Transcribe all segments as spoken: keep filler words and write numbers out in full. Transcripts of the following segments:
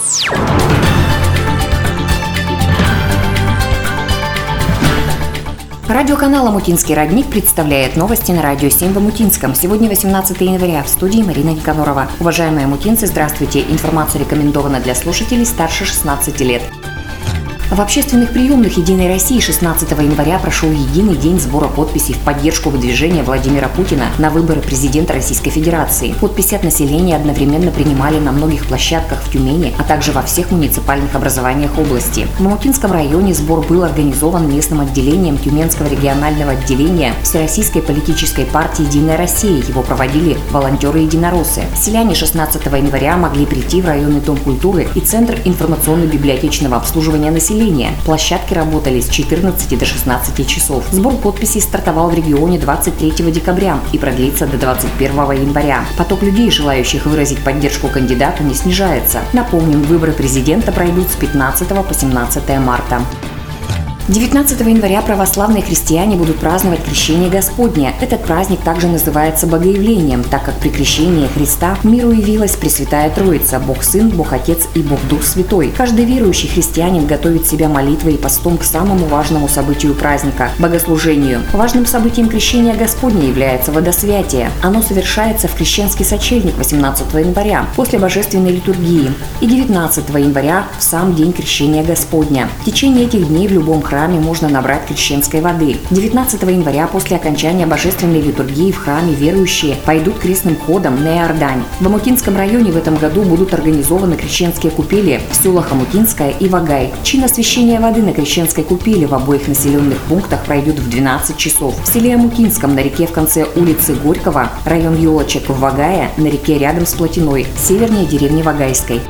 Радиоканал «Омутинский родник» представляет новости на радио семь в Омутинском. Сегодня восемнадцатое января. В студии Марина Никанорова. Уважаемые омутинцы, здравствуйте. Информация рекомендована для слушателей старше шестнадцати лет. В общественных приемных «Единой России» шестнадцатого января прошел единый день сбора подписей в поддержку выдвижения Владимира Путина на выборы президента Российской Федерации. Подписи от населения одновременно принимали на многих площадках в Тюмени, а также во всех муниципальных образованиях области. В Омутинском районе сбор был организован местным отделением Тюменского регионального отделения Всероссийской политической партии «Единая Россия». Его проводили волонтеры-единороссы. Селяне шестнадцатого января могли прийти в районный дом культуры и Центр информационно-библиотечного обслуживания населения. Площадки работали с четырнадцати до шестнадцати часов. Сбор подписей стартовал в регионе двадцать третьего декабря и продлится до двадцать первого января. Поток людей, желающих выразить поддержку кандидату, не снижается. Напомним, выборы президента пройдут с пятнадцатого по семнадцатое марта. девятнадцатого января православные христиане будут праздновать Крещение Господне. Этот праздник также называется Богоявлением, так как при крещении Христа миру явилась Пресвятая Троица – Бог Сын, Бог Отец и Бог Дух Святой. Каждый верующий христианин готовит себя молитвой и постом к самому важному событию праздника – богослужению. Важным событием Крещения Господня является водосвятие. Оно совершается в крещенский сочельник восемнадцатого января после божественной литургии и девятнадцатого января в сам день Крещения Господня. В течение этих дней в любом храме можно набрать крещенской воды. девятнадцатого января после окончания божественной литургии в храме верующие пойдут крестным ходом на Иордань. В Омутинском районе в этом году будут организованы крещенские купели в селах Омутинская и Вагай. Чин освящения воды на крещенской купели в обоих населенных пунктах пройдет в двенадцать часов. В селе Омутинском на реке в конце улицы Горького, район Елочек в Вагае, на реке рядом с Плотиной, севернее деревни Вагайской.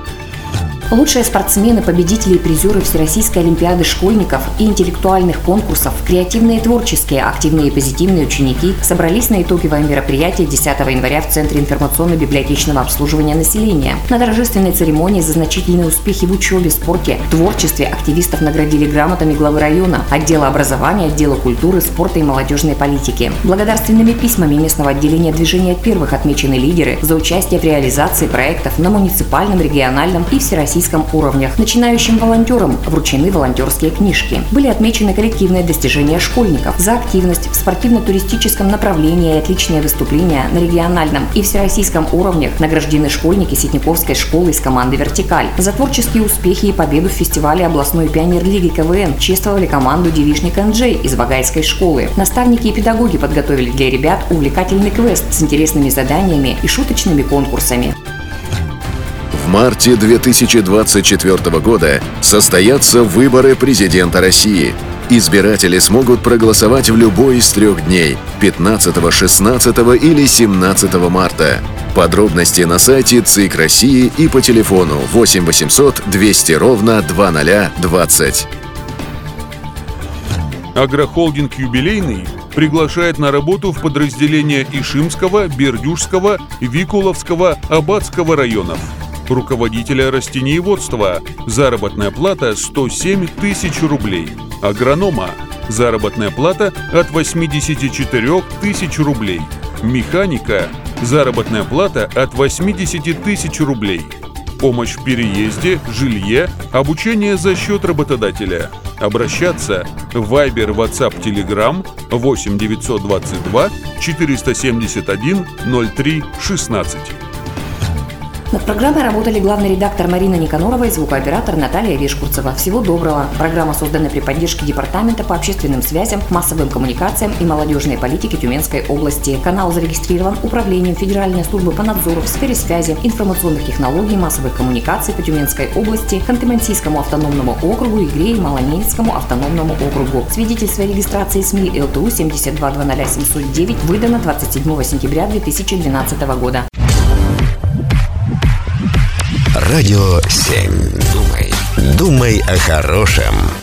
Лучшие спортсмены, победители и призеры Всероссийской олимпиады школьников и интеллектуальных конкурсов, креативные и творческие, активные и позитивные ученики собрались на итоговое мероприятие десятого января в Центре информационно-библиотечного обслуживания населения. На торжественной церемонии за значительные успехи в учебе, спорте, творчестве активистов наградили грамотами главы района, отдела образования, отдела культуры, спорта и молодежной политики. Благодарственными письмами местного отделения движения первых отмечены лидеры за участие в реализации проектов на муниципальном, региональном и всероссийском уровнях. Начинающим волонтерам вручены волонтерские книжки. Были отмечены коллективные достижения школьников за активность в спортивно-туристическом направлении и отличные выступления на региональном и всероссийском уровнях. Награждены школьники Ситниковской школы из команды «Вертикаль». За творческие успехи и победу в фестивале областной пионер-лиги КВН чествовали команду «Девичник эн джей» из Вагайской школы. Наставники и педагоги подготовили для ребят увлекательный квест с интересными заданиями и шуточными конкурсами. В марте две тысячи двадцать четвёртого года состоятся выборы президента России. Избиратели смогут проголосовать в любой из трех дней – пятнадцатого, шестнадцатого или семнадцатого марта. Подробности на сайте ЦИК России и по телефону восемь восемьсот двести ровно двадцать двадцать. Агрохолдинг «Юбилейный» приглашает на работу в подразделения Ишимского, Бердюжского, Викуловского, Аббатского районов. Руководителя растениеводства. Заработная плата сто семь тысяч рублей. Агронома. Заработная плата от восьмидесяти четырёх тысяч рублей. Механика. Заработная плата от восьмидесяти тысяч рублей. Помощь в переезде, жилье, обучение за счет работодателя. Обращаться в Viber, WhatsApp, Telegram восемь девятьсот двадцать два четыреста семьдесят один ноль три шестнадцать. Над программой работали главный редактор Марина Никанорова и звукооператор Наталья Вешкурцева. Всего доброго. Программа создана при поддержке Департамента по общественным связям, массовым коммуникациям и молодежной политике Тюменской области. Канал зарегистрирован Управлением Федеральной службы по надзору в сфере связи, информационных технологий, массовых коммуникаций по Тюменской области, Ханты-Мансийскому автономному округу, Игре и Малоненецкому автономному округу. Свидетельство о регистрации СМИ ЛТУ семьдесят два двадцать семьсот девять выдано двадцать седьмого сентября две тысячи двенадцатого года. Радио семь. Думай, думай о хорошем.